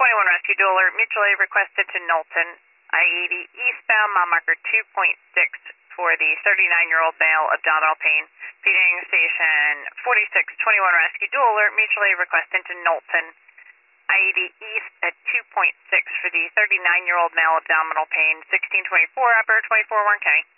Rescue Dual Alert, mutual aid requested to Knowlton, I-80 eastbound, mile marker 2.6 for the 39-year-old male, abdominal pain. Feeding station 4621 Rescue Dual Alert, mutual aid requested to Knowlton, I-80 east at 2.6 for the 39-year-old male, abdominal pain. 1624 upper 24 1K.